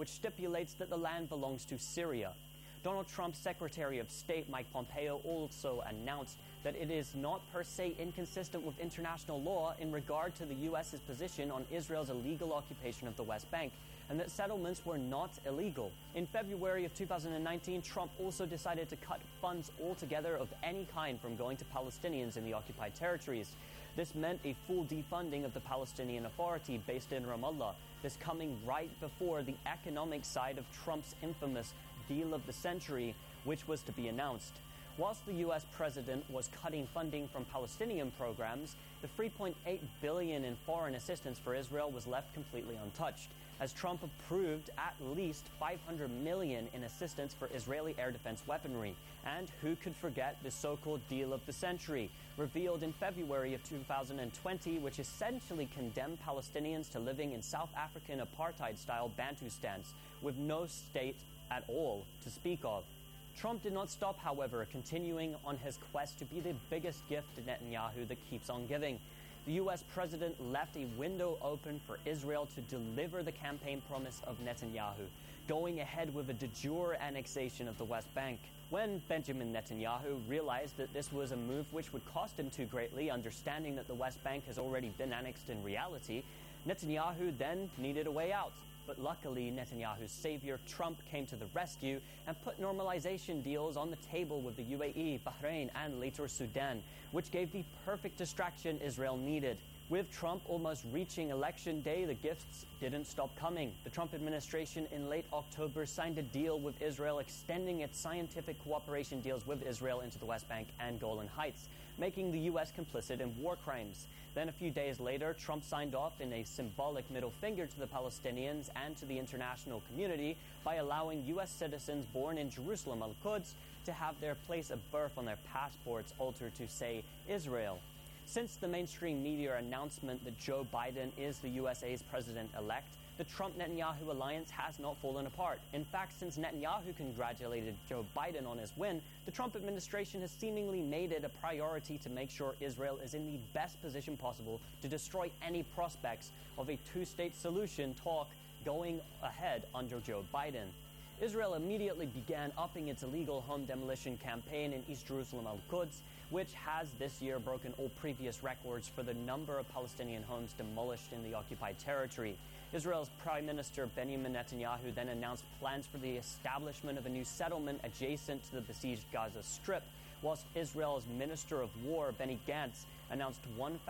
which stipulates that the land belongs to Syria. Donald Trump's Secretary of State, Mike Pompeo, also announced that it is not per se inconsistent with international law in regard to the U.S.'s position on Israel's illegal occupation of the West Bank, and that settlements were not illegal. In February of 2019, Trump also decided to cut funds altogether of any kind from going to Palestinians in the occupied territories. This meant a full defunding of the Palestinian Authority based in Ramallah, this coming right before the economic side of Trump's infamous deal of the century, which was to be announced. Whilst the U.S. president was cutting funding from Palestinian programs, the $3.8 billion in foreign assistance for Israel was left completely untouched, as Trump approved at least $500 million in assistance for Israeli air defense weaponry. And who could forget the so-called deal of the century, revealed in February of 2020, which essentially condemned Palestinians to living in South African apartheid-style Bantustans, with no state at all to speak of. Trump did not stop, however, continuing on his quest to be the biggest gift to Netanyahu that keeps on giving. The U.S. president left a window open for Israel to deliver the campaign promise of Netanyahu, going ahead with a de jure annexation of the West Bank. When Benjamin Netanyahu realized that this was a move which would cost him too greatly, understanding that the West Bank has already been annexed in reality, Netanyahu then needed a way out. But luckily, Netanyahu's savior, Trump, came to the rescue and put normalization deals on the table with the UAE, Bahrain, and later Sudan, which gave the perfect distraction Israel needed. With Trump almost reaching election day, the gifts didn't stop coming. The Trump administration in late October signed a deal with Israel extending its scientific cooperation deals with Israel into the West Bank and Golan Heights, making the U.S. complicit in war crimes. Then a few days later, Trump signed off in a symbolic middle finger to the Palestinians and to the international community by allowing U.S. citizens born in Jerusalem, Al-Quds, to have their place of birth on their passports altered to say Israel. Since the mainstream media announcement that Joe Biden is the USA's president-elect, the Trump-Netanyahu alliance has not fallen apart. In fact, since Netanyahu congratulated Joe Biden on his win, the Trump administration has seemingly made it a priority to make sure Israel is in the best position possible to destroy any prospects of a two-state solution talk going ahead under Joe Biden. Israel immediately began upping its illegal home demolition campaign in East Jerusalem, Al-Quds, which has this year broken all previous records for the number of Palestinian homes demolished in the occupied territory. Israel's Prime Minister Benjamin Netanyahu then announced plans for the establishment of a new settlement adjacent to the besieged Gaza Strip, whilst Israel's Minister of War, Benny Gantz, announced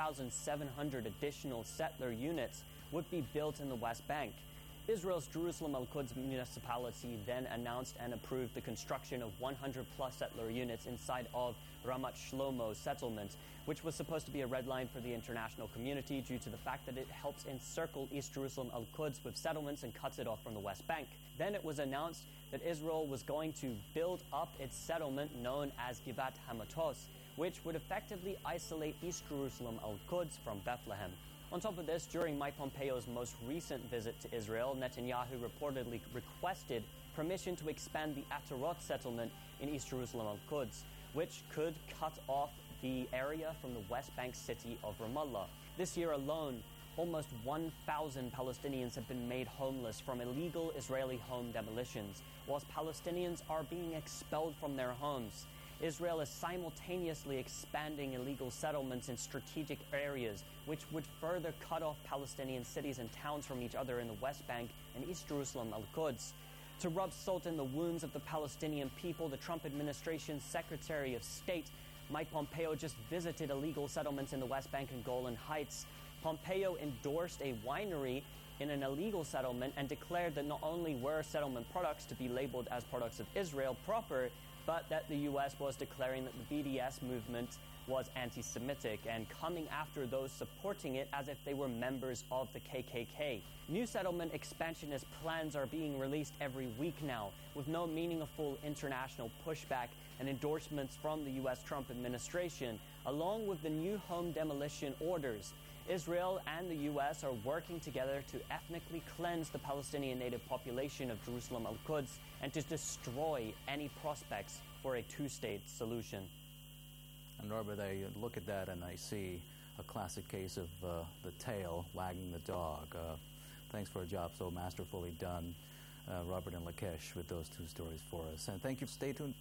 1,700 additional settler units would be built in the West Bank. Israel's Jerusalem Al-Quds municipality then announced and approved the construction of 100-plus settler units inside of Ramat Shlomo settlement, which was supposed to be a red line for the international community due to the fact that it helps encircle East Jerusalem Al-Quds with settlements and cuts it off from the West Bank. Then it was announced that Israel was going to build up its settlement known as Givat Hamatos, which would effectively isolate East Jerusalem Al-Quds from Bethlehem. On top of this, during Mike Pompeo's most recent visit to Israel, Netanyahu reportedly requested permission to expand the Atarot settlement in East Jerusalem Al-Quds, which could cut off the area from the West Bank city of Ramallah. This year alone, almost 1,000 Palestinians have been made homeless from illegal Israeli home demolitions, whilst Palestinians are being expelled from their homes. Israel is simultaneously expanding illegal settlements in strategic areas, which would further cut off Palestinian cities and towns from each other in the West Bank and East Jerusalem Al-Quds. To rub salt in the wounds of the Palestinian people, the Trump administration's Secretary of State, Mike Pompeo, just visited illegal settlements in the West Bank and Golan Heights. Pompeo endorsed a winery in an illegal settlement and declared that not only were settlement products to be labeled as products of Israel proper, but that the U.S. was declaring that the BDS movement was anti-Semitic and coming after those supporting it as if they were members of the KKK. New settlement expansionist plans are being released every week now, with no meaningful international pushback and endorsements from the U.S. Trump administration, along with the new home demolition orders. Israel and the U.S. are working together to ethnically cleanse the Palestinian native population of Jerusalem Al-Quds and to destroy any prospects for a two-state solution. And Norbert, I look at that and I see a classic case of the tail wagging the dog. Thanks for a job so masterfully done. Robert and Lakesh with those two stories for us. And thank you. Stay tuned.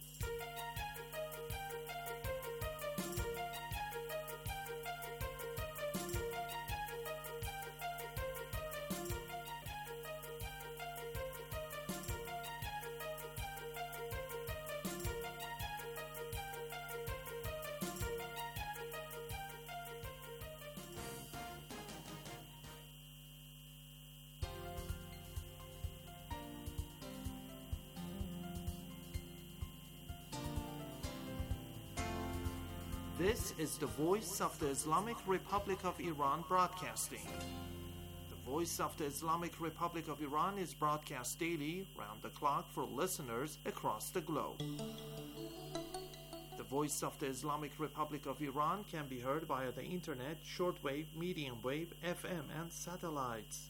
This is the Voice of the Islamic Republic of Iran broadcasting. The Voice of the Islamic Republic of Iran is broadcast daily, round the clock, for listeners across the globe. The Voice of the Islamic Republic of Iran can be heard via the internet, shortwave, medium wave, FM, and satellites.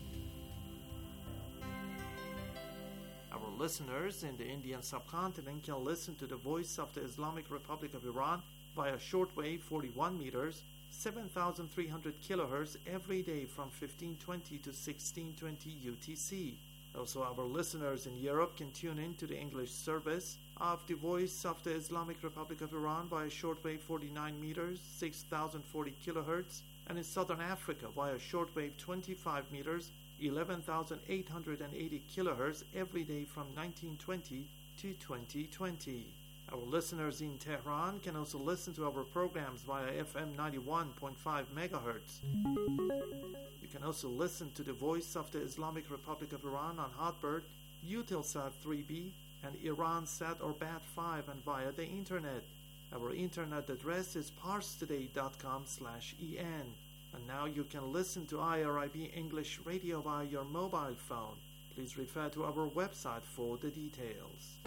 Our listeners in the Indian subcontinent can listen to the Voice of the Islamic Republic of Iran via shortwave 41 meters, 7,300 kilohertz every day from 1520 to 1620 UTC. Also, our listeners in Europe can tune in to the English service of the Voice of the Islamic Republic of Iran via shortwave 49 meters, 6,040 kilohertz, and in Southern Africa via shortwave 25 meters, 11,880 kilohertz every day from 1920 to 2020. Our listeners in Tehran can also listen to our programs via FM 91.5 MHz. You can also listen to the Voice of the Islamic Republic of Iran on Hotbird, Eutelsat 3B, and Iransat or Bat5, and via the internet. Our internet address is parstoday.com/en. And now you can listen to IRIB English Radio via your mobile phone. Please refer to our website for the details.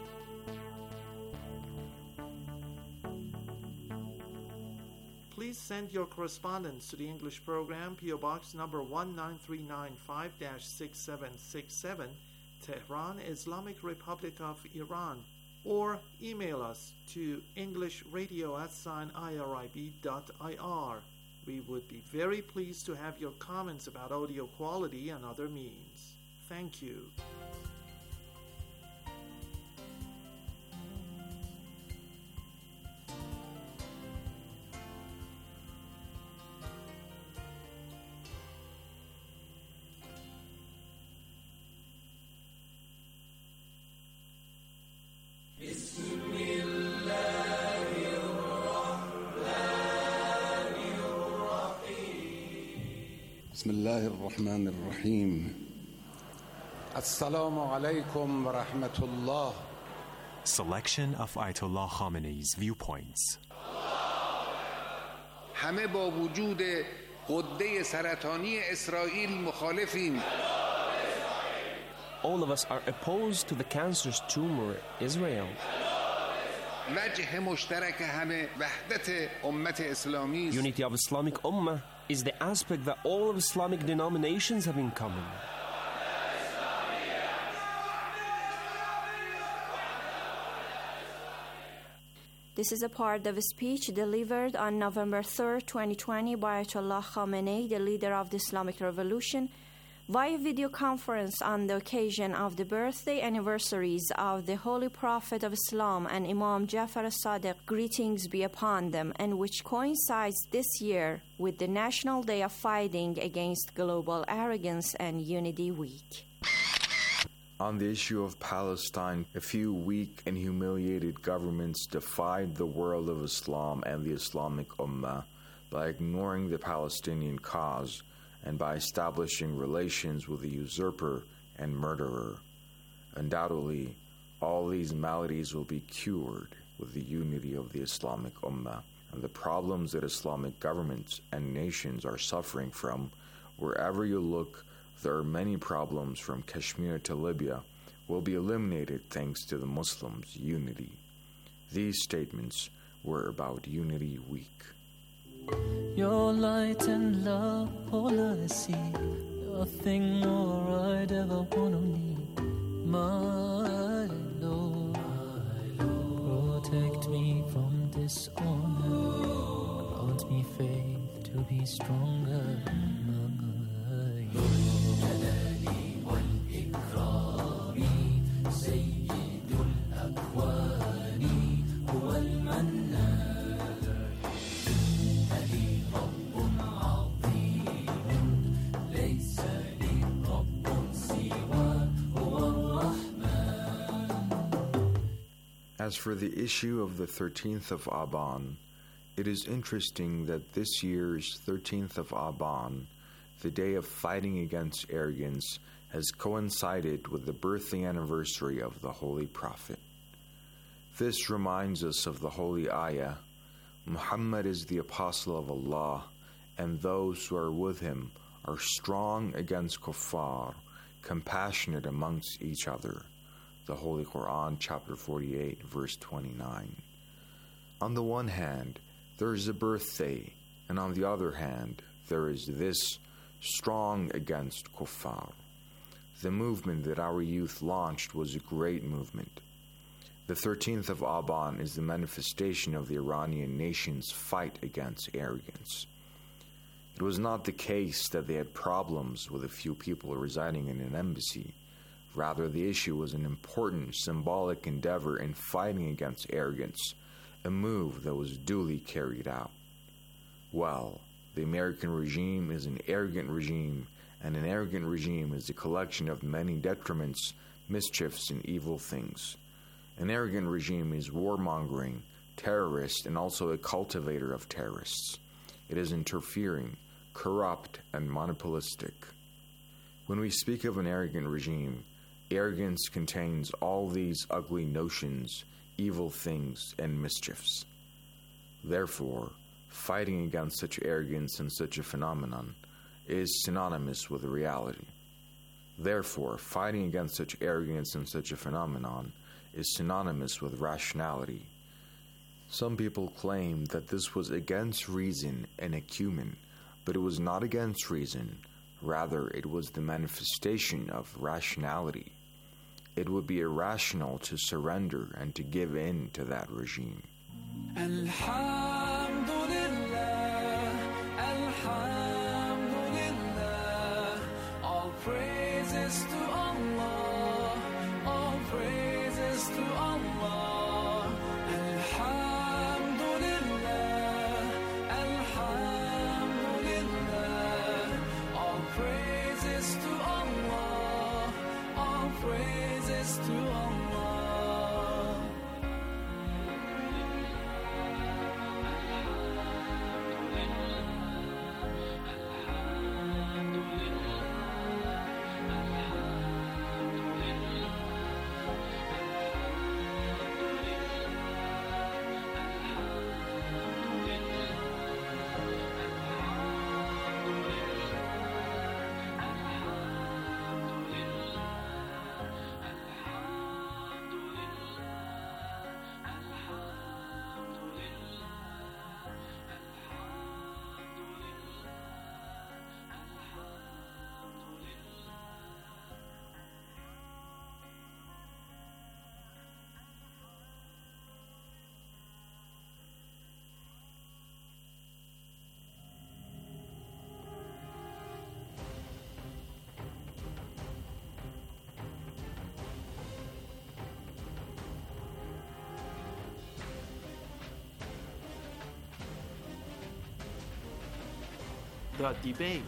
Please send your correspondence to the English program, PO Box number 19395-6767, Tehran, Islamic Republic of Iran, or email us to englishradio@irib.ir. We would be very pleased to have your comments about audio quality and other means. Thank you. بسم الله الرحمن الرحيم السلام عليكم ورحمة الله. Selection of Ayatollah Khamenei's viewpoints. همه با وجود غده سرطانی اسرائیل مخالفیم. All of us are opposed to the cancerous tumor Israel. وجه مشترک همه وحدت امت اسلامی است. Unity of Islamic Ummah is the aspect that all of Islamic denominations have in common. This is a part of a speech delivered on November 3rd, 2020 by Ayatollah Khamenei, the leader of the Islamic Revolution, via video conference on the occasion of the birthday anniversaries of the Holy Prophet of Islam and Imam Jafar as-Sadiq, greetings be upon them, and which coincides this year with the National Day of Fighting Against Global Arrogance and Unity Week. On the issue of Palestine, a few weak and humiliated governments defied the world of Islam and the Islamic Ummah by ignoring the Palestinian cause and by establishing relations with a usurper and murderer. Undoubtedly, all these maladies will be cured with the unity of the Islamic Ummah, and the problems that Islamic governments and nations are suffering from, wherever you look, there are many problems from Kashmir to Libya, will be eliminated thanks to the Muslims' unity. These statements were about Unity Week. Your light and love, all I see, nothing more I'd ever want or need. My Lord, protect me from dishonor, grant me faith to be stronger. My Lord. As for the issue of the 13th of Aban, it is interesting that this year's 13th of Aban, the day of fighting against arrogance, has coincided with the birthday anniversary of the Holy Prophet. This reminds us of the holy ayah, Muhammad is the apostle of Allah, and those who are with him are strong against kuffar, compassionate amongst each other. The Holy Quran, chapter 48, verse 29. On the one hand, there is a birthday, and on the other hand, there is this strong against kuffar. The movement that our youth launched was a great movement. The 13th of Aban is the manifestation of the Iranian nation's fight against arrogance. It was not the case that they had problems with a few people residing in an embassy. Rather, the issue was an important symbolic endeavor in fighting against arrogance, a move that was duly carried out. Well, the American regime is an arrogant regime, and an arrogant regime is the collection of many detriments, mischiefs, and evil things. An arrogant regime is warmongering, terrorist, and also a cultivator of terrorists. It is interfering, corrupt, and monopolistic. When we speak of an arrogant regime, arrogance contains all these ugly notions, evil things, and mischiefs. Therefore, fighting against such arrogance and such a phenomenon is synonymous with reality. Therefore, fighting against such arrogance and such a phenomenon is synonymous with rationality. Some people claim that this was against reason and acumen, but it was not against reason, rather it was the manifestation of rationality. It would be irrational to surrender and to give in to that regime. Alhamdulillah, Alhamdulillah, all praises to Allah, all praises to Allah. Alhamdulillah, Alhamdulillah, all praises to Allah, all praises to Allah. The debate.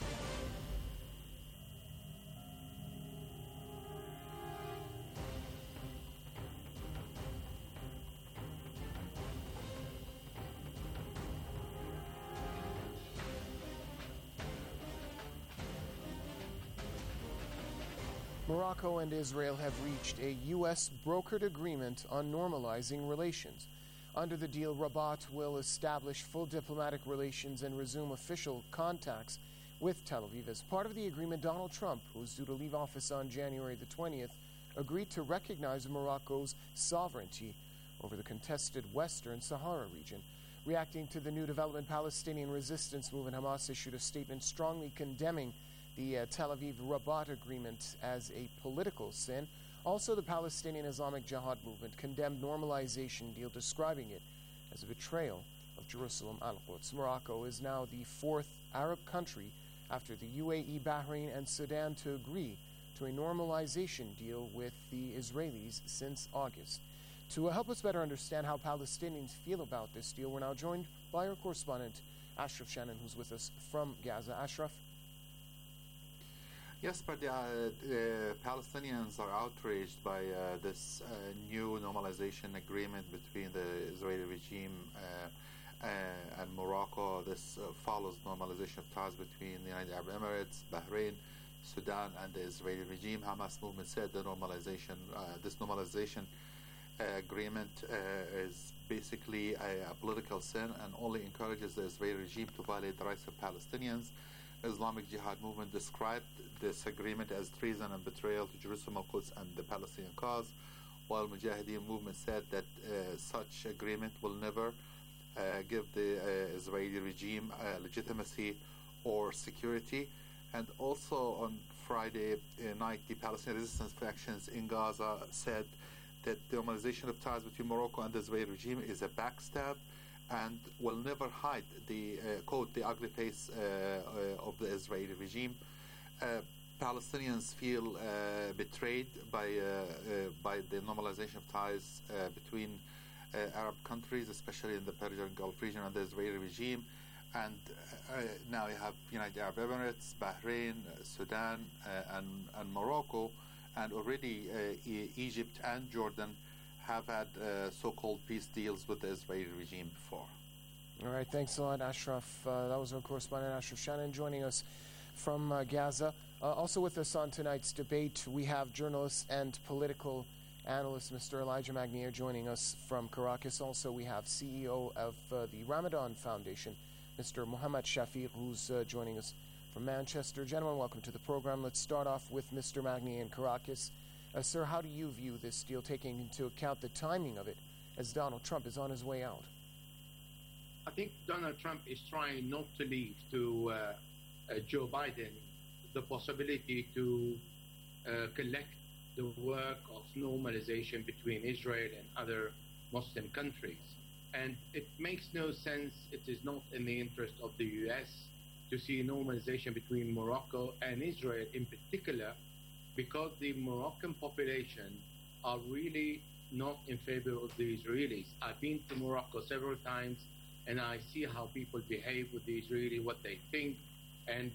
Morocco and Israel have reached a U.S. brokered agreement on normalizing relations. Under the deal, Rabat will establish full diplomatic relations and resume official contacts with Tel Aviv. As part of the agreement, Donald Trump, who is due to leave office on January the 20th, agreed to recognize Morocco's sovereignty over the contested Western Sahara region. Reacting to the new development, Palestinian resistance movement Hamas issued a statement strongly condemning the Tel Aviv-Rabat agreement as a political sin. Also, the Palestinian Islamic Jihad movement condemned normalization deal, describing it as a betrayal of Jerusalem al-Quds. Morocco is now the fourth Arab country after the UAE, Bahrain, and Sudan to agree to a normalization deal with the Israelis since August. To help us better understand how Palestinians feel about this deal, we're now joined by our correspondent, Ashraf Shannon, who's with us from Gaza. Ashraf? Yes, but the Palestinians are outraged by this new normalization agreement between the Israeli regime and Morocco. This follows normalization of ties between the United Arab Emirates, Bahrain, Sudan, and the Israeli regime. Hamas movement said the normalization, this normalization agreement is basically a political sin and only encourages the Israeli regime to violate the rights of Palestinians. Islamic Jihad movement described this agreement as treason and betrayal to Jerusalem, Al-Quds, and the Palestinian cause, while Mujahideen movement said that such agreement will never give the Israeli regime legitimacy or security. And also on Friday night, the Palestinian resistance factions in Gaza said that the normalization of ties between Morocco and the Israeli regime is a backstab and will never hide the quote, the ugly face of the Israeli regime. Palestinians feel betrayed by the normalization of ties between Arab countries, especially in the Persian Gulf region, and the Israeli regime. And now you have United Arab Emirates, Bahrain, Sudan, and Morocco, and already Egypt and Jordan have had so-called peace deals with the Israeli regime before. All right, thanks a lot, Ashraf. That was our correspondent, Ashraf Shannon, joining us from Gaza. Also with us on tonight's debate, we have journalist and political analyst Mr. Elijah Magnier joining us from Caracas. Also, we have CEO of the Ramadan Foundation, Mr. Mohammed Shafiq, who's joining us from Manchester. Gentlemen, welcome to the program. Let's start off with Mr. Magnier in Caracas. Sir, how do you view this deal, taking into account the timing of it, as Donald Trump is on his way out? I think Donald Trump is trying not to leave to Joe Biden the possibility to collect the work of normalization between Israel and other Muslim countries. And it makes no sense, it is not in the interest of the U.S. to see normalization between Morocco and Israel in particular, because the Moroccan population are really not in favor of the Israelis. I've been to Morocco several times, and I see how people behave with the Israeli, what they think, and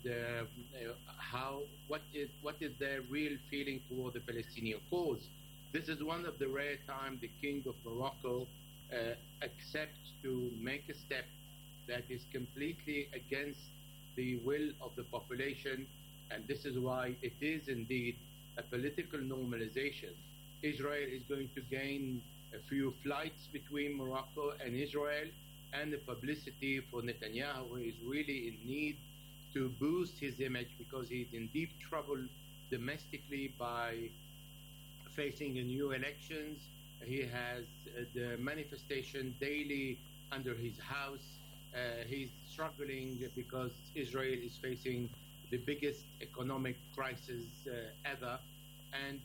what is their real feeling toward the Palestinian cause. This is one of the rare times the King of Morocco accepts to make a step that is completely against the will of the population, and this is why it is indeed a political normalization. Israel is going to gain a few flights between Morocco and Israel, and the publicity for Netanyahu, who is really in need to boost his image because he's in deep trouble domestically by facing a new elections. He has the manifestation daily under his house. He's struggling because Israel is facing the biggest economic crisis ever. And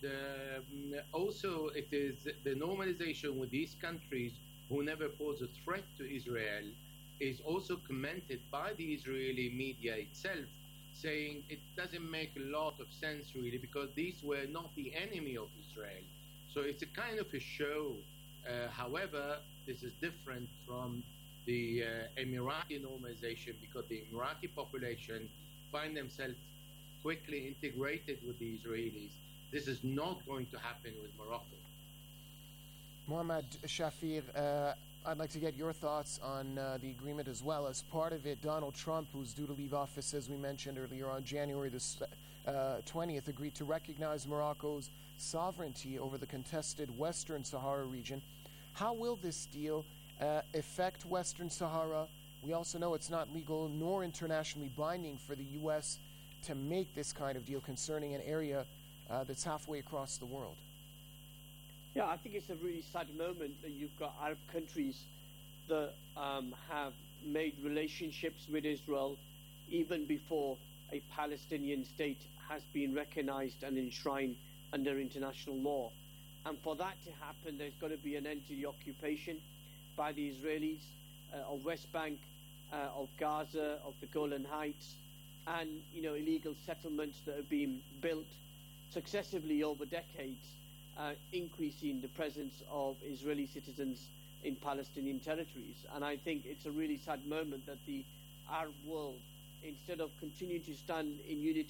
also it is the normalization with these countries who never pose a threat to Israel is also commented by the Israeli media itself, saying it doesn't make a lot of sense really because these were not the enemy of Israel. So it's a kind of a show. However, this is different from the Emirati normalization because the Emirati population find themselves quickly integrated with the Israelis. This is not going to happen with Morocco. Mohammed Shafiq, I'd like to get your thoughts on the agreement as well. As part of it, Donald Trump, who's due to leave office, as we mentioned earlier, on January the 20th, agreed to recognize Morocco's sovereignty over the contested Western Sahara region. How will this deal affect Western Sahara? We also know it's not legal nor internationally binding for the U.S. to make this kind of deal concerning an area that's halfway across the world. Yeah, I think it's a really sad moment that you've got Arab countries that have made relationships with Israel even before a Palestinian state has been recognized and enshrined under international law. And for that to happen, there's got to be an end to the occupation by the Israelis of West Bank, of Gaza, of the Golan Heights, and illegal settlements that have been built successively over decades, increasing the presence of Israeli citizens in Palestinian territories. And I think it's a really sad moment that the Arab world, instead of continuing to stand in unity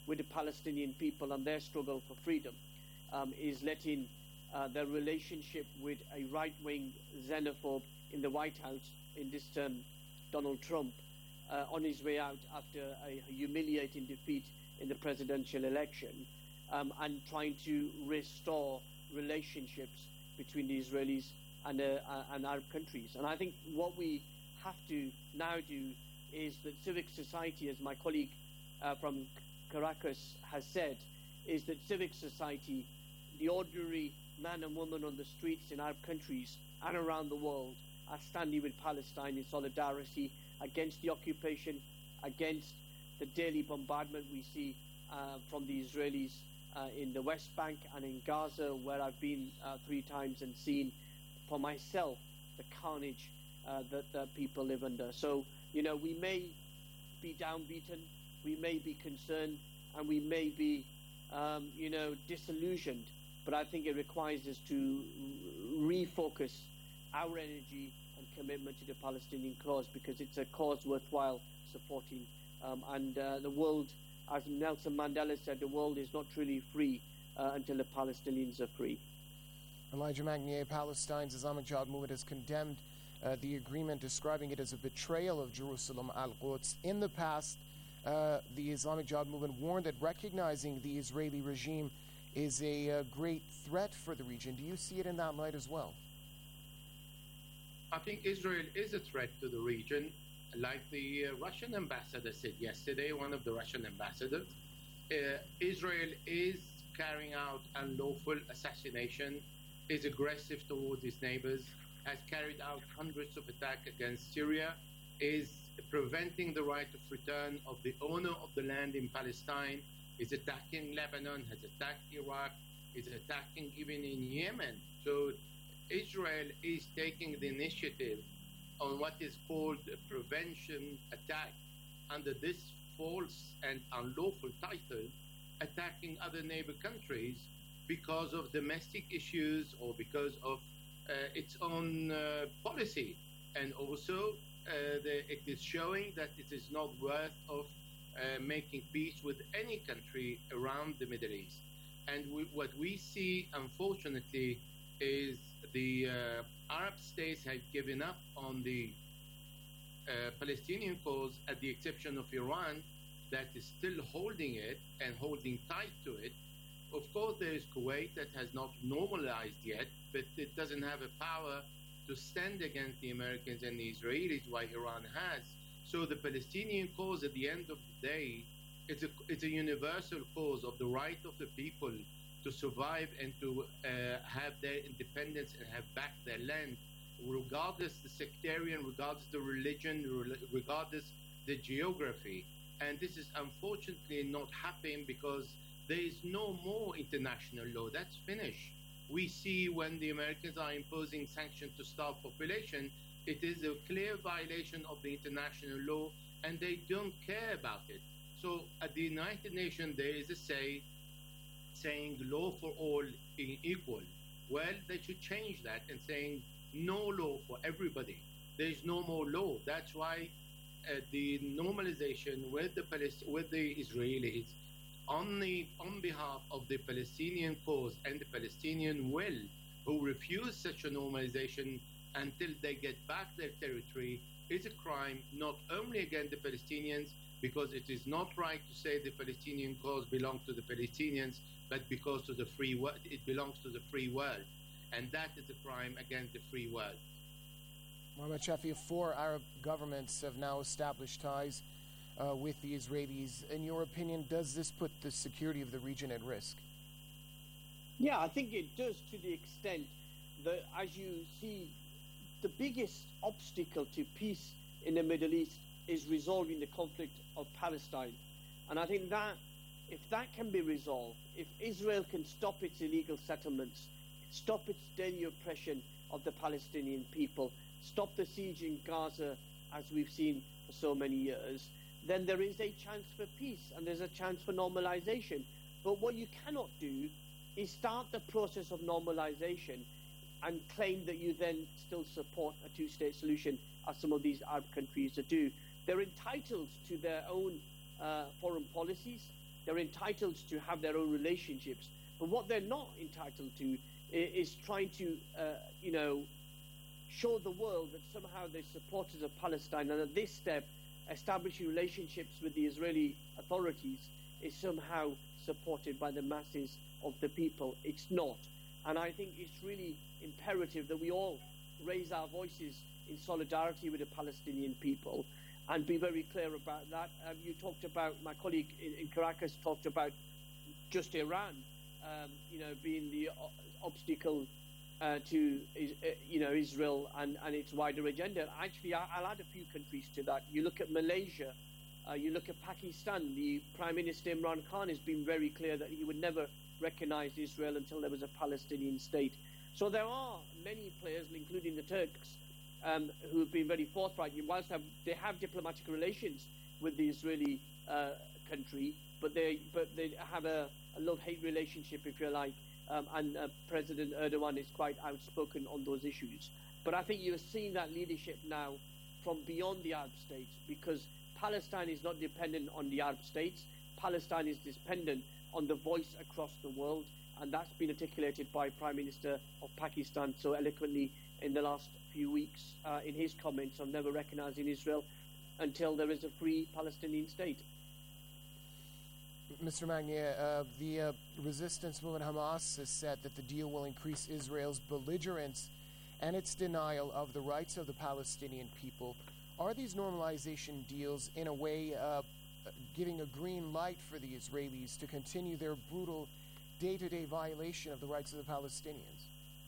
with the Palestinian people and their struggle for freedom, is letting their relationship with a right-wing xenophobe in the White House, in this term Donald Trump, on his way out after a humiliating defeat in the presidential election, and trying to restore relationships between the Israelis and Arab countries. And I think what we have to now do is that civic society, as my colleague from Caracas has said, is that civic society, the ordinary man and woman on the streets in Arab countries and around the world, are standing with Palestine in solidarity against the occupation, against the daily bombardment we see from the Israelis in the West Bank and in Gaza, where I've been 3 times and seen for myself the carnage that people live under. So, you know, we may be downbeaten, we may be concerned, and we may be, you know, disillusioned, but I think it requires us to refocus our energy and commitment to the Palestinian cause, because it's a cause worthwhile supporting. And the world, as Nelson Mandela said, the world is not truly free until the Palestinians are free. Elijah Magnier, Palestine's Islamic Jihad movement has condemned the agreement, describing it as a betrayal of Jerusalem, Al-Quds. In the past, the Islamic Jihad movement warned that recognizing the Israeli regime is a great threat for the region. Do you see it in that light as well? I think Israel is a threat to the region, like the Russian ambassador said yesterday, one of the Russian ambassadors. Israel is carrying out unlawful assassination, is aggressive towards its neighbors, has carried out hundreds of attacks against Syria, is preventing the right of return of the owner of the land in Palestine, is attacking Lebanon, has attacked Iraq, is attacking even in Yemen. So Israel is taking the initiative on what is called a prevention attack under this false and unlawful title, attacking other neighbor countries because of domestic issues or because of its own policy. And also it is showing that it is not worth of making peace with any country around the Middle East. And what we see, unfortunately, is the Arab states have given up on the Palestinian cause, at the exception of Iran, that is still holding it and holding tight to it. Of course, there is Kuwait that has not normalized yet, but it doesn't have a power to stand against the Americans and the Israelis, while Iran has. So the Palestinian cause, at the end of the day, it's a universal cause of the right of the people to survive and to have their independence and have back their land, regardless the sectarian, regardless the religion, regardless the geography. And this is unfortunately not happening because there is no more international law. That's finished. We see when the Americans are imposing sanctions to starve population, it is a clear violation of the international law, and they don't care about it. So at the United Nations, there is a saying law for all equal. Well, they should change that and saying no law for everybody. There is no more law. That's why the normalization with the Israelis on behalf of the Palestinian cause and the Palestinian will, who refuse such a normalization until they get back their territory, is a crime not only against the Palestinians, because it is not right to say the Palestinian cause belongs to the Palestinians, but because to the free world, it belongs to the free world. And that is a crime against the free world. Mohammed Shafi, 4 Arab governments have now established ties with the Israelis. In your opinion, does this put the security of the region at risk? Yeah, I think it does, to the extent that, as you see, the biggest obstacle to peace in the Middle East is resolving the conflict of Palestine. And I think that if that can be resolved, if Israel can stop its illegal settlements, stop its daily oppression of the Palestinian people, stop the siege in Gaza, as we've seen for so many years, then there is a chance for peace and there's a chance for normalization. But what you cannot do is start the process of normalization and claim that you then still support a two-state solution, as some of these Arab countries do. They're entitled to their own foreign policies. they're entitled to have their own relationships. But what they're not entitled to is trying to, show the world that somehow they're supporters of Palestine, and at this step, establishing relationships with the Israeli authorities is somehow supported by the masses of the people. It's not. And I think it's really imperative that we all raise our voices in solidarity with the Palestinian people and be very clear about that. You talked about, my colleague in Caracas talked about just Iran, being the obstacle to Israel and its wider agenda. Actually, I'll add a few countries to that. You look at Malaysia, you look at Pakistan. The Prime Minister Imran Khan has been very clear that he would never recognize Israel until there was a Palestinian state. So there are many players, including the Turks, who have been very forthright. Whilst they have diplomatic relations with the Israeli country, but they have a love-hate relationship, if you like, and President Erdogan is quite outspoken on those issues. But I think you're seeing that leadership now from beyond the Arab states, because Palestine is not dependent on the Arab states. Palestine is dependent on the voice across the world, and that's been articulated by Prime Minister of Pakistan so eloquently in the last few weeks in his comments on never recognizing Israel until there is a free Palestinian state. Mr. Magnier, the resistance movement Hamas has said that the deal will increase Israel's belligerence and its denial of the rights of the Palestinian people. Are these normalization deals, in a way, giving a green light for the Israelis to continue their brutal day-to-day violation of the rights of the Palestinians?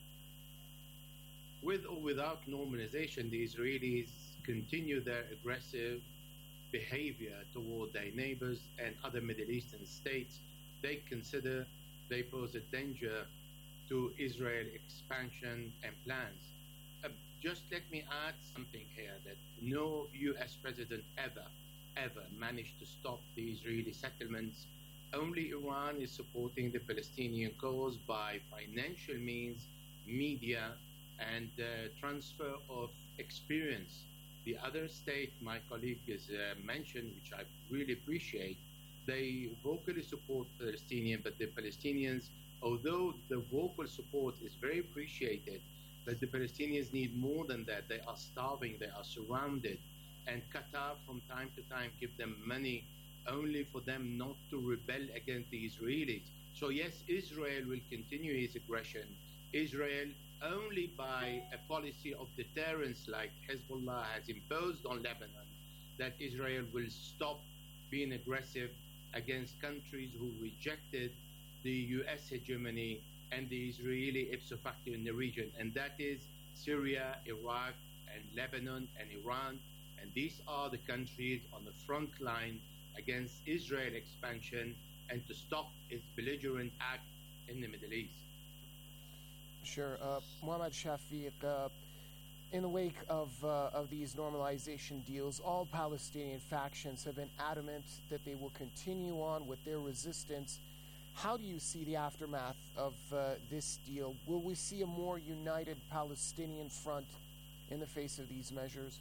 With or without normalization, the Israelis continue their aggressive behavior toward their neighbors and other Middle Eastern states. They consider they pose a danger to Israel expansion and plans. Just let me add something here, that no U.S. president ever managed to stop the Israeli settlements. Only Iran is supporting the Palestinian cause by financial means, media, and transfer of experience. The other state my colleague has mentioned, which I really appreciate, they vocally support Palestinians, but the Palestinians, although the vocal support is very appreciated, but the Palestinians need more than that. They are starving, they are surrounded, and Qatar from time to time give them money only for them not to rebel against the Israelis. So yes, Israel will continue its aggression. Israel, only by a policy of deterrence like Hezbollah has imposed on Lebanon, that Israel will stop being aggressive against countries who rejected the U.S. hegemony and the Israeli ipso facto in the region. And that is Syria, Iraq, and Lebanon, and Iran. And these are the countries on the front line against Israel expansion and to stop its belligerent act in the Middle East. Sure. Mohammad Shafiq, in the wake of these normalization deals, all Palestinian factions have been adamant that they will continue on with their resistance. How do you see the aftermath of this deal? Will we see a more united Palestinian front in the face of these measures?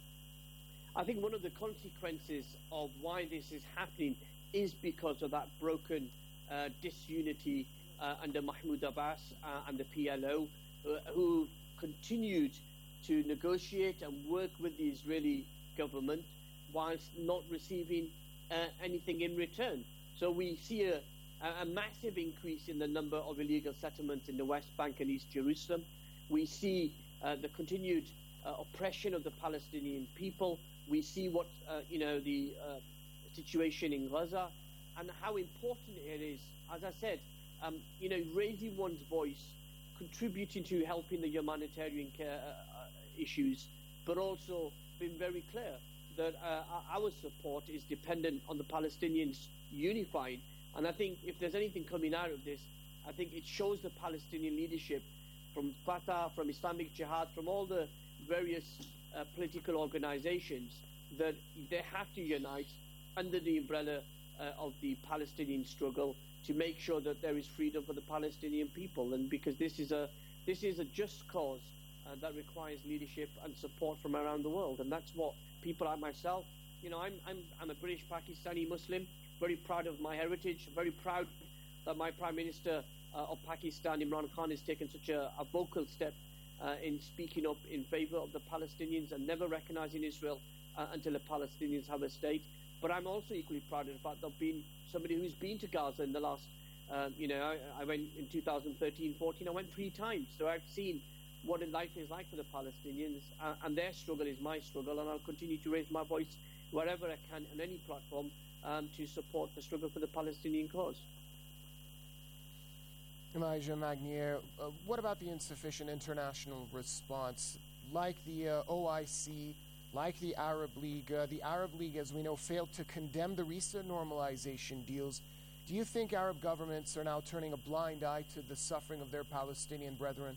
I think one of the consequences of why this is happening is because of that broken disunity under Mahmoud Abbas and the PLO, who continued to negotiate and work with the Israeli government whilst not receiving anything in return. So we see a massive increase in the number of illegal settlements in the West Bank and East Jerusalem. We see the continued oppression of the Palestinian people. We see what the situation in Gaza, and how important it is, as I said, raising one's voice, contributing to helping the humanitarian care issues, but also being very clear that our support is dependent on the Palestinians unifying. And I think if there's anything coming out of this, I think it shows the Palestinian leadership from Fatah, from Islamic Jihad, from all the various political organizations, that they have to unite under the umbrella of the Palestinian struggle to make sure that there is freedom for the Palestinian people. And because this is a just cause that requires leadership and support from around the world. And that's what people like myself, I'm a British Pakistani Muslim. very proud of my heritage, very proud that my Prime Minister of Pakistan, Imran Khan, has taken such a vocal step in speaking up in favor of the Palestinians and never recognizing Israel until the Palestinians have a state. But I'm also equally proud of the fact that I've been somebody who's been to Gaza in the last, I went in 2013-14, I went 3 times. So I've seen what life is like for the Palestinians, and their struggle is my struggle, and I'll continue to raise my voice wherever I can on any platform to support the struggle for the Palestinian cause. Elijah Magnier, what about the insufficient international response? Like the OIC, like the Arab League, as we know, failed to condemn the recent normalization deals. Do you think Arab governments are now turning a blind eye to the suffering of their Palestinian brethren?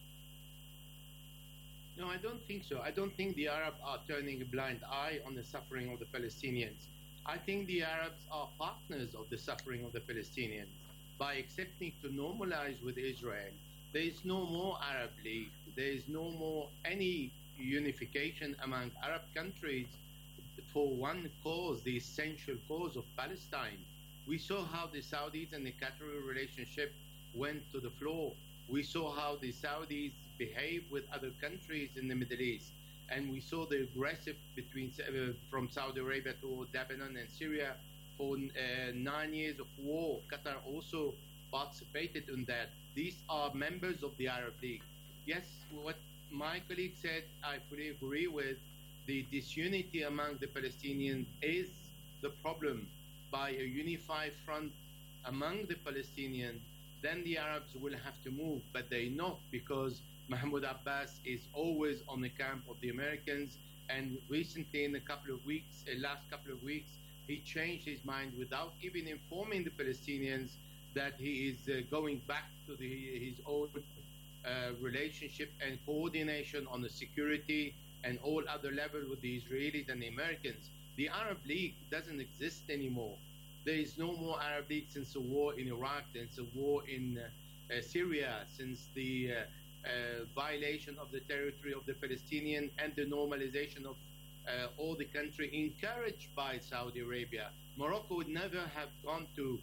No, I don't think so. I don't think the Arabs are turning a blind eye on the suffering of the Palestinians. I think the Arabs are partners of the suffering of the Palestinians. By accepting to normalize with Israel, there is no more Arab League. There is no more any unification among Arab countries for one cause, the essential cause of Palestine. We saw how the Saudis and the Qatari relationship went to the floor. We saw how the Saudis behave with other countries in the Middle East. And we saw the aggressive from Saudi Arabia to Lebanon and Syria for 9 years of war. Qatar also participated in that. These are members of the Arab League. Yes, what my colleague said, I fully agree with. The disunity among the Palestinians is the problem. By a unified front among the Palestinians, then the Arabs will have to move, but they not, because Mahmoud Abbas is always on the camp of the Americans, and recently in last couple of weeks, he changed his mind without even informing the Palestinians that he is going back to his old relationship and coordination on the security and all other levels with the Israelis and the Americans. The Arab League doesn't exist anymore. There is no more Arab League since the war in Iraq, since the war in Syria, since the violation of the territory of the Palestinians and the normalization of all the country encouraged by Saudi Arabia. Morocco would never have gone to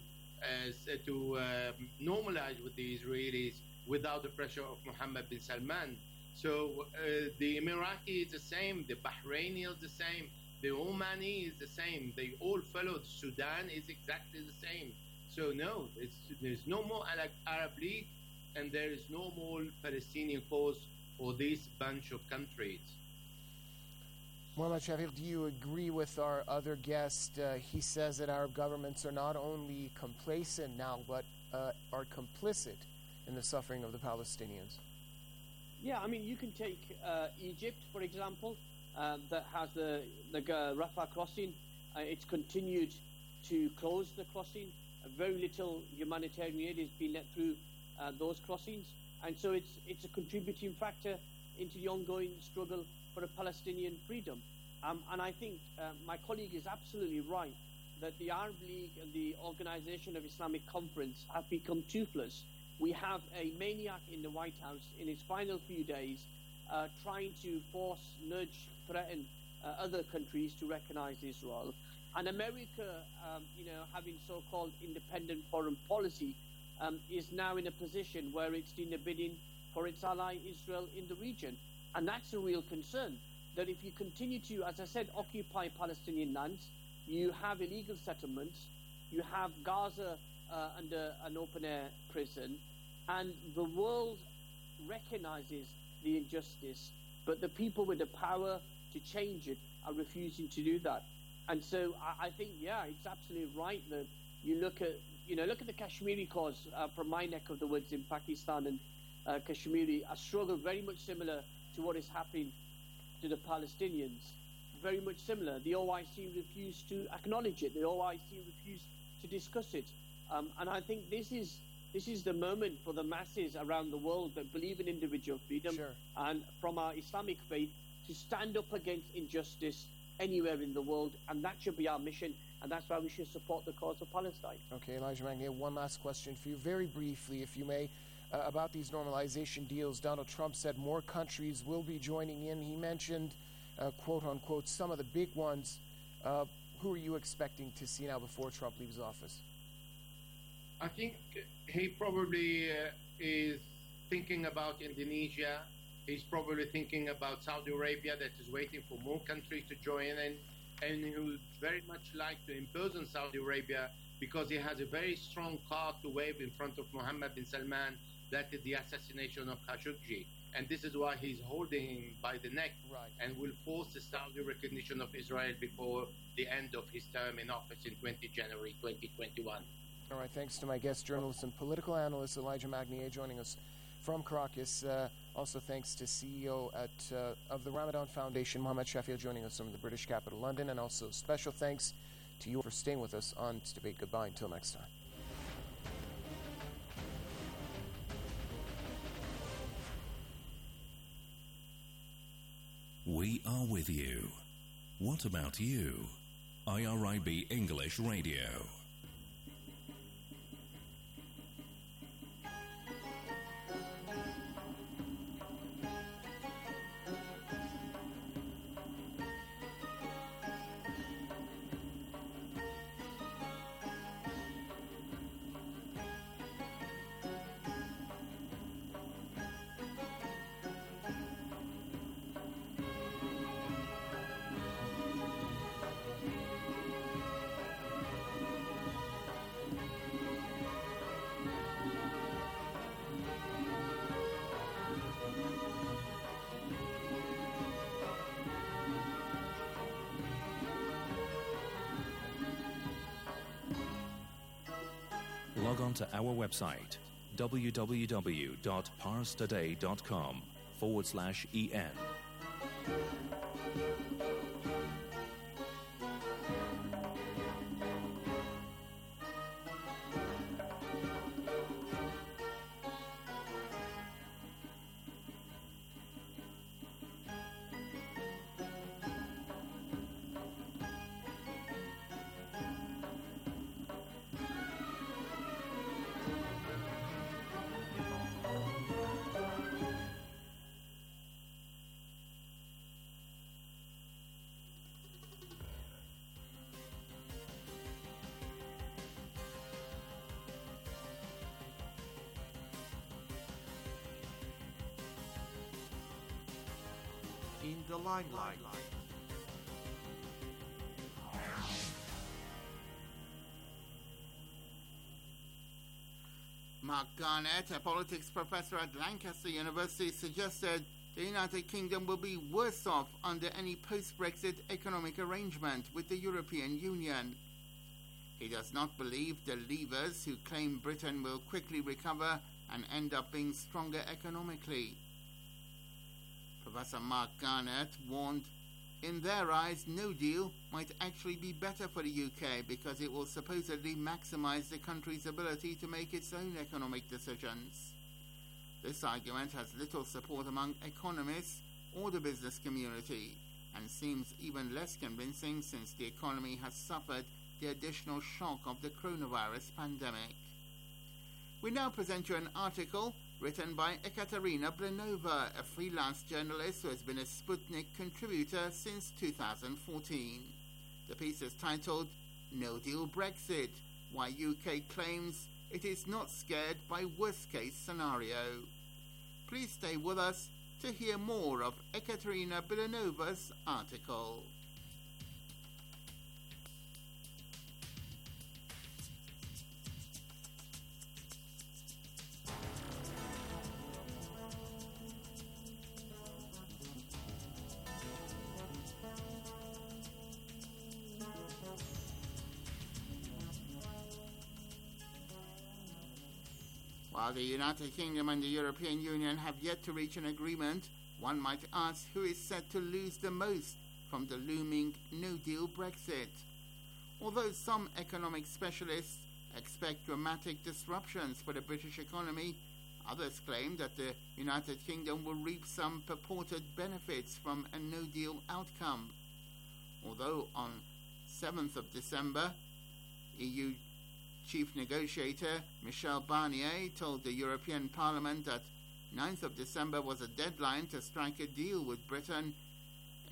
normalize with the Israelis without the pressure of Mohammed bin Salman. So the Emirati is the same, the Bahraini is the same, the Omani is the same. They all followed. Sudan is exactly the same. So no, there's no more Arab League, and there is no more Palestinian cause for this bunch of countries. Mohammad Shafiq, do you agree with our other guest? He says that Arab governments are not only complacent now, but are complicit in the suffering of the Palestinians. Yeah, I mean, you can take Egypt, for example, that has the Rafah crossing. It's continued to close the crossing. Very little humanitarian aid is being let through those crossings. And so it's a contributing factor into the ongoing struggle for a Palestinian freedom. And I think my colleague is absolutely right that the Arab League and the Organization of Islamic Conference have become toothless. We have a maniac in the White House in his final few days trying to force, nudge, threaten other countries to recognize Israel. And America, having so-called independent foreign policy, is now in a position where it's doing the bidding for its ally Israel in the region. And that's a real concern, that if you continue to, as I said, occupy Palestinian lands, you have illegal settlements, you have Gaza under an open-air prison, and the world recognizes the injustice, but the people with the power to change it are refusing to do that. And so I think, yeah, it's absolutely right that you look at the Kashmiri cause from my neck of the woods in Pakistan, and Kashmiri, a struggle very much similar to what is happening to the Palestinians. Very much similar. The OIC refused to acknowledge it. The OIC refused to discuss it. And I think this is the moment for the masses around the world that believe in individual freedom and from our Islamic faith to stand up against injustice anywhere in the world, and that should be our mission, and that's why we should support the cause of Palestine. Okay, Elijah Magnier, one last question for you, very briefly, if you may, about these normalization deals. Donald Trump said more countries will be joining in. He mentioned, quote-unquote, some of the big ones. who are you expecting to see now before Trump leaves office? I think he probably is thinking about Indonesia. He's probably thinking about Saudi Arabia, that is waiting for more countries to join in, and he would very much like to impose on Saudi Arabia because he has a very strong card to wave in front of Mohammed bin Salman, that is the assassination of Khashoggi. And this is why he's holding him by the neck, and will force the Saudi recognition of Israel before the end of his term in office in January 2021. All right, thanks to my guest, journalist and political analyst Elijah Magnier, joining us from Caracas. Also thanks to CEO of the Ramadan Foundation, Mohammed Shafiel, joining us from the British capital, London. And also special thanks to you for staying with us on It's Debate. Goodbye until next time. We are with you. What about you? IRIB English Radio. Log on to our website, www.parstoday.com/EN. In the limelight. Mark Garnett, a politics professor at Lancaster University, suggested the United Kingdom will be worse off under any post-Brexit economic arrangement with the European Union. He does not believe the leavers who claim Britain will quickly recover and end up being stronger economically. Professor Mark Garnett warned, in their eyes, no deal might actually be better for the UK because it will supposedly maximise the country's ability to make its own economic decisions. This argument has little support among economists or the business community and seems even less convincing since the economy has suffered the additional shock of the coronavirus pandemic. We now present you an article written by Ekaterina Blenova, a freelance journalist who has been a Sputnik contributor since 2014. The piece is titled No Deal Brexit, Why UK Claims It Is Not Scared by Worst Case Scenario. Please stay with us to hear more of Ekaterina Blenova's article. While the United Kingdom and the European Union have yet to reach an agreement, one might ask who is set to lose the most from the looming no-deal Brexit. Although some economic specialists expect dramatic disruptions for the British economy, others claim that the United Kingdom will reap some purported benefits from a no-deal outcome. Although on 7th of December, EU Chief Negotiator Michel Barnier told the European Parliament that 9th of December was a deadline to strike a deal with Britain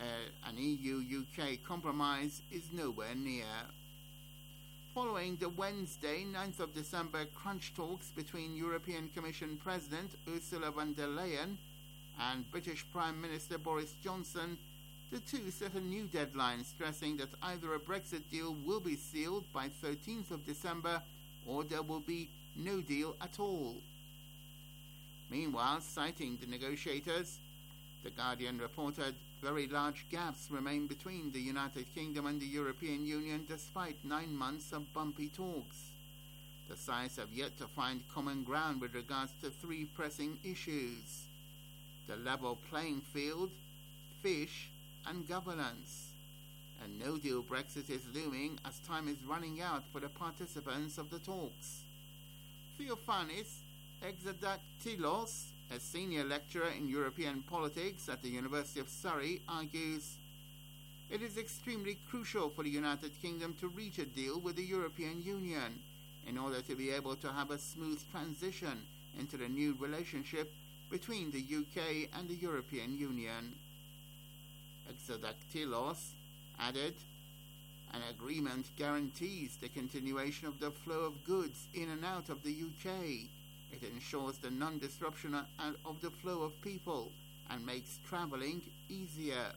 an EU-UK compromise is nowhere near. Following the Wednesday, 9th of December crunch talks between European Commission President Ursula von der Leyen and British Prime Minister Boris Johnson, the two set a new deadline, stressing that either a Brexit deal will be sealed by 13th of December or there will be no deal at all. Meanwhile, citing the negotiators, The Guardian reported very large gaps remain between the United Kingdom and the European Union despite 9 months of bumpy talks. The sides have yet to find common ground with regards to 3 pressing issues: the level playing field, fish, and governance. A no-deal Brexit is looming as time is running out for the participants of the talks. Theophanis Exadaktilos, a senior lecturer in European politics at the University of Surrey, argues it is extremely crucial for the United Kingdom to reach a deal with the European Union in order to be able to have a smooth transition into the new relationship between the UK and the European Union. Exadaktilos added, an agreement guarantees the continuation of the flow of goods in and out of the UK. It ensures the non-disruption of the flow of people and makes travelling easier.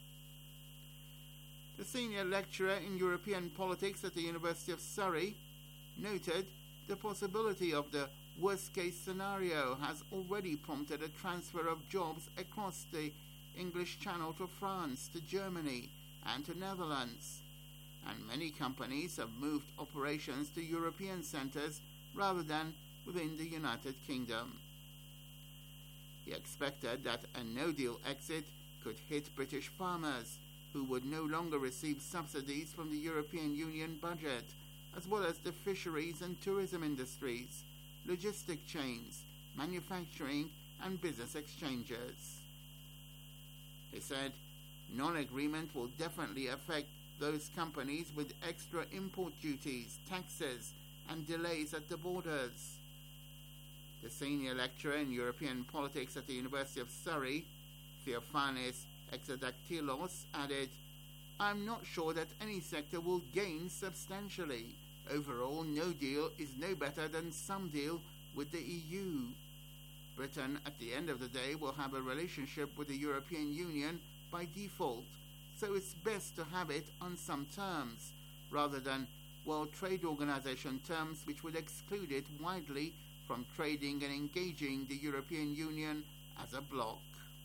The senior lecturer in European politics at the University of Surrey noted the possibility of the worst-case scenario has already prompted a transfer of jobs across the English Channel to France, to Germany, and to Netherlands, and many companies have moved operations to European centres rather than within the United Kingdom. He expected that a no-deal exit could hit British farmers, who would no longer receive subsidies from the European Union budget, as well as the fisheries and tourism industries, logistic chains, manufacturing, and business exchanges. He said, non-agreement will definitely affect those companies with extra import duties, taxes, and delays at the borders. The senior lecturer in European politics at the University of Surrey, Theophanis Exadaktilos, added, I'm not sure that any sector will gain substantially. Overall, no deal is no better than some deal with the EU. Britain, at the end of the day, will have a relationship with the European Union by default, so it's best to have it on some terms, rather than World Trade Organization terms which would exclude it widely from trading and engaging the European Union as a bloc.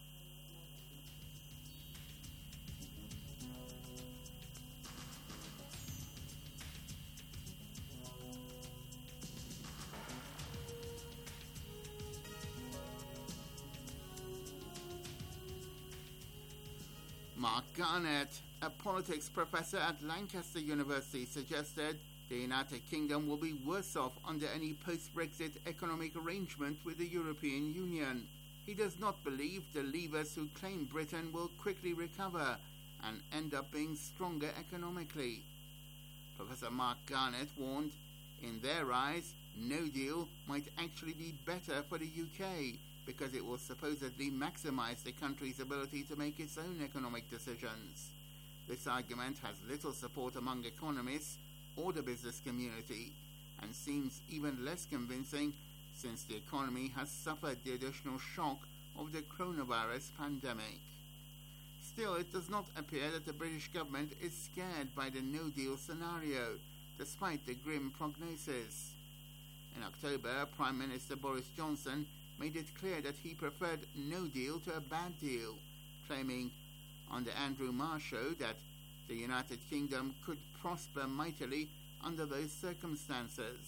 Mark Garnett, a politics professor at Lancaster University, suggested the United Kingdom will be worse off under any post-Brexit economic arrangement with the European Union. He does not believe the leavers who claim Britain will quickly recover and end up being stronger economically. Professor Mark Garnett warned, in their eyes, no deal might actually be better for the UK, because it will supposedly maximize the country's ability to make its own economic decisions. This argument has little support among economists or the business community, and seems even less convincing since the economy has suffered the additional shock of the coronavirus pandemic. Still, it does not appear that the British government is scared by the no-deal scenario, despite the grim prognosis. In October, Prime Minister Boris Johnson made it clear that he preferred no deal to a bad deal, claiming on the Andrew Marr show that the United Kingdom could prosper mightily under those circumstances.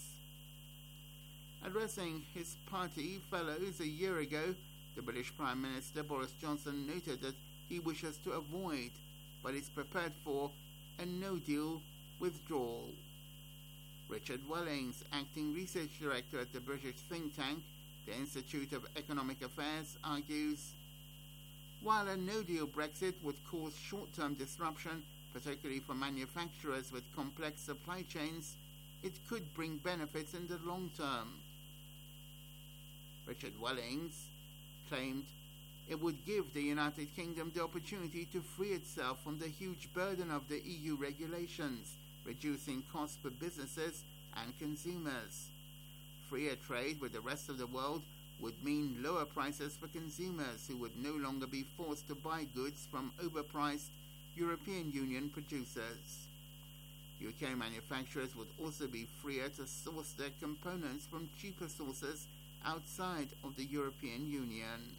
Addressing his party fellows a year ago, the British Prime Minister Boris Johnson noted that he wishes to avoid, but is prepared for, a no-deal withdrawal. Richard Wellings, acting research director at the British think tank, the Institute of Economic Affairs, argues, while a no-deal Brexit would cause short-term disruption, particularly for manufacturers with complex supply chains, it could bring benefits in the long term. Richard Wellings claimed it would give the United Kingdom the opportunity to free itself from the huge burden of the EU regulations, reducing costs for businesses and consumers. Freer trade with the rest of the world would mean lower prices for consumers who would no longer be forced to buy goods from overpriced European Union producers. UK manufacturers would also be freer to source their components from cheaper sources outside of the European Union.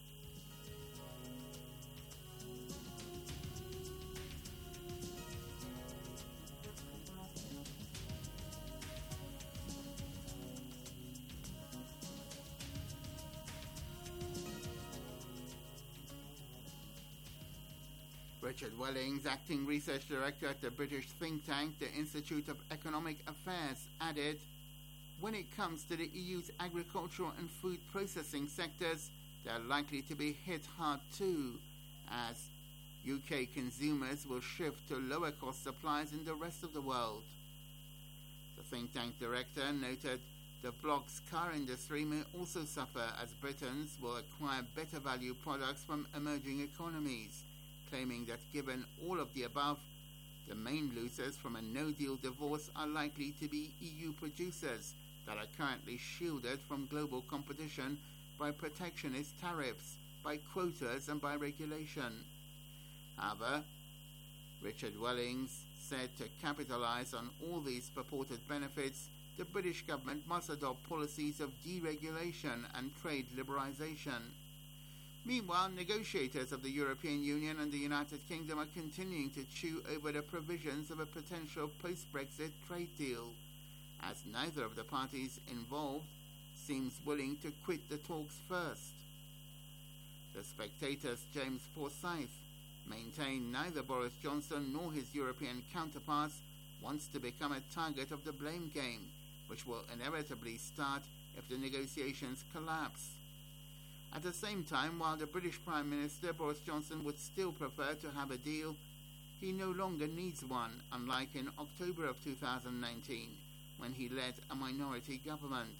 Richard Wellings, Acting Research Director at the British think tank, the Institute of Economic Affairs, added, "When it comes to the EU's agricultural and food processing sectors, they are likely to be hit hard too, as UK consumers will shift to lower-cost supplies in the rest of the world." The think tank director noted the bloc's car industry may also suffer as Britons will acquire better value products from emerging economies, claiming that given all of the above, the main losers from a no-deal divorce are likely to be EU producers that are currently shielded from global competition by protectionist tariffs, by quotas and by regulation. However, Richard Wellings said to capitalize on all these purported benefits, the British government must adopt policies of deregulation and trade liberalisation. Meanwhile, negotiators of the European Union and the United Kingdom are continuing to chew over the provisions of a potential post-Brexit trade deal, as neither of the parties involved seems willing to quit the talks first. The Spectator's James Forsyth maintained neither Boris Johnson nor his European counterparts wants to become a target of the blame game, which will inevitably start if the negotiations collapse. At the same time, while the British Prime Minister Boris Johnson would still prefer to have a deal, he no longer needs one, unlike in October of 2019, when he led a minority government.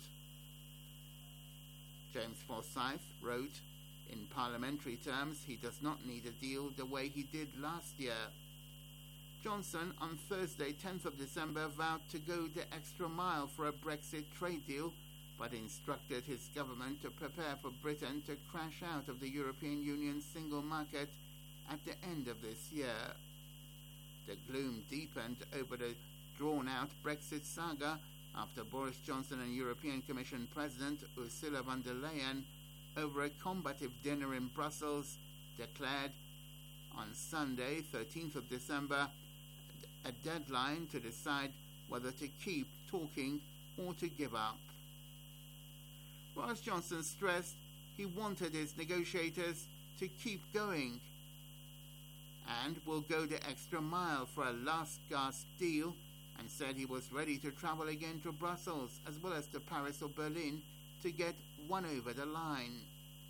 James Forsyth wrote, "In parliamentary terms, he does not need a deal the way he did last year." Johnson, on Thursday, 10th of December, vowed to go the extra mile for a Brexit trade deal, but instructed his government to prepare for Britain to crash out of the European Union's single market at the end of this year. The gloom deepened over the drawn-out Brexit saga after Boris Johnson and European Commission President Ursula von der Leyen, over a combative dinner in Brussels, declared on Sunday, 13th of December, a deadline to decide whether to keep talking or to give up. Boris Johnson stressed he wanted his negotiators to keep going and will go the extra mile for a last-gasp deal, and said he was ready to travel again to Brussels as well as to Paris or Berlin to get one over the line.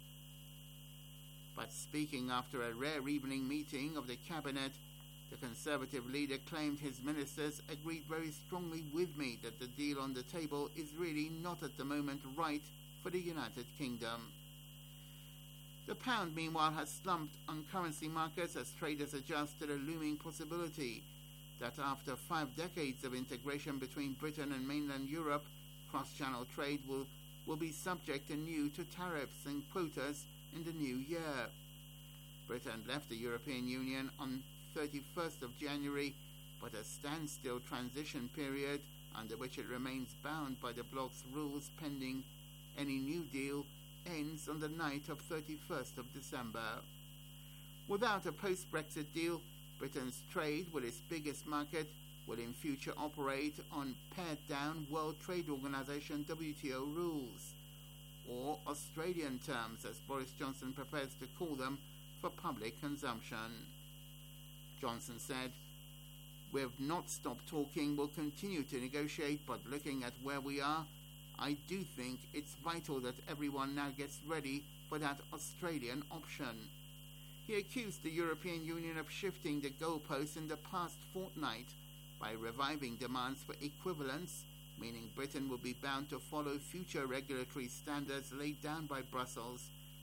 But speaking after a rare evening meeting of the cabinet, the Conservative leader claimed his ministers agreed very strongly with me that the deal on the table is really not at the moment right for the United Kingdom. The pound, meanwhile, has slumped on currency markets as traders adjust to the looming possibility that after 5 decades of integration between Britain and mainland Europe, cross-channel trade will be subject anew to tariffs and quotas in the new year. Britain left the European Union on 31st of January, but a standstill transition period under which it remains bound by the bloc's rules pending any new deal ends on the night of 31st of December. Without a post-Brexit deal, Britain's trade with its biggest market will in future operate on pared-down World Trade Organization WTO rules, or Australian terms, as Boris Johnson prefers to call them, for public consumption. Johnson said, "We've not stopped talking, we'll continue to negotiate, but looking at where we are, I do think it's vital that everyone now gets ready for that Australian option." He accused the European Union of shifting the goalposts in the past fortnight by reviving demands for equivalence, meaning Britain will be bound to follow future regulatory standards laid down by Brussels,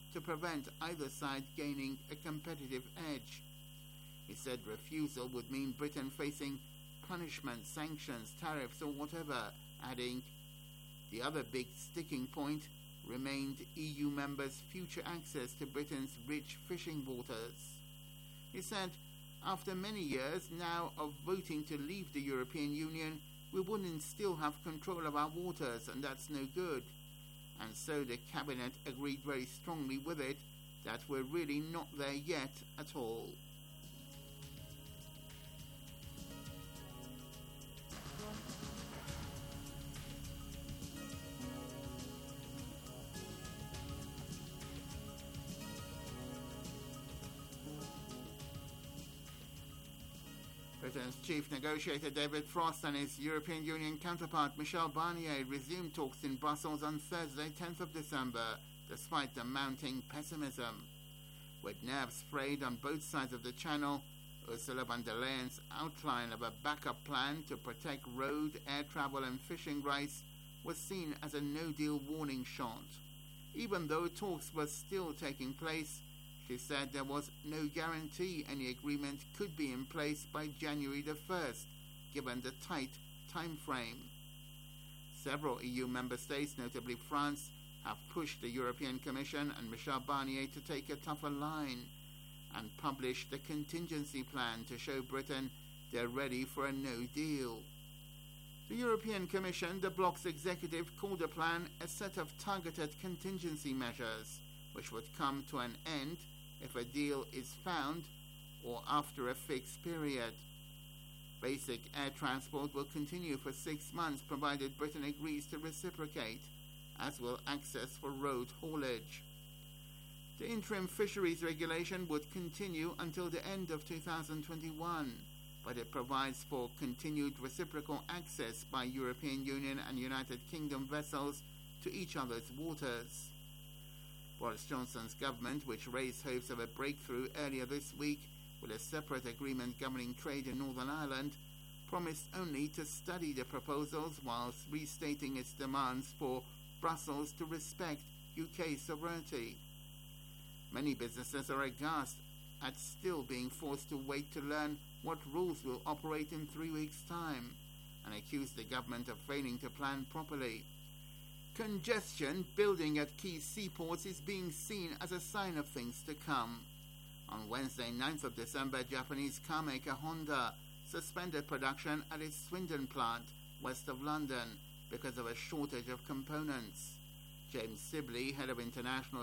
to prevent either side gaining a competitive edge. He said refusal would mean Britain facing punishment, sanctions, tariffs, or whatever, adding, the other big sticking point remained EU members' future access to Britain's rich fishing waters. He said, after many years now of voting to leave the European Union, we wouldn't still have control of our waters, and that's no good. And so the Cabinet agreed very strongly with it that we're really not there yet at all. Britain's chief negotiator David Frost and his European Union counterpart Michel Barnier resumed talks in Brussels on Thursday, 10th of December, despite the mounting pessimism. With nerves frayed on both sides of the Channel, Ursula von der Leyen's outline of a backup plan to protect road, air travel and fishing rights was seen as a no-deal warning shot. Even though talks were still taking place, she said there was no guarantee any agreement could be in place by January the 1st, given the tight time frame. Several EU member states, notably France, have pushed the European Commission and Michel Barnier to take a tougher line and published a contingency plan to show Britain they're ready for a no deal. The European Commission, the bloc's executive, called the plan a set of targeted contingency measures, which would come to an end if a deal is found or after a fixed period. Basic air transport will continue for 6 months provided Britain agrees to reciprocate, as will access for road haulage. The interim fisheries regulation would continue until the end of 2021, but it provides for continued reciprocal access by European Union and United Kingdom vessels to each other's waters. Boris Johnson's government, which raised hopes of a breakthrough earlier this week with a separate agreement governing trade in Northern Ireland, promised only to study the proposals whilst restating its demands for Brussels to respect UK sovereignty. Many businesses are aghast at still being forced to wait to learn what rules will operate in 3 weeks' time, and accuse the government of failing to plan properly. Congestion building at key seaports is being seen as a sign of things to come. On Wednesday, 9th of December, Japanese carmaker Honda suspended production at its Swindon plant, west of London, because of a shortage of components. James Sibley, head of international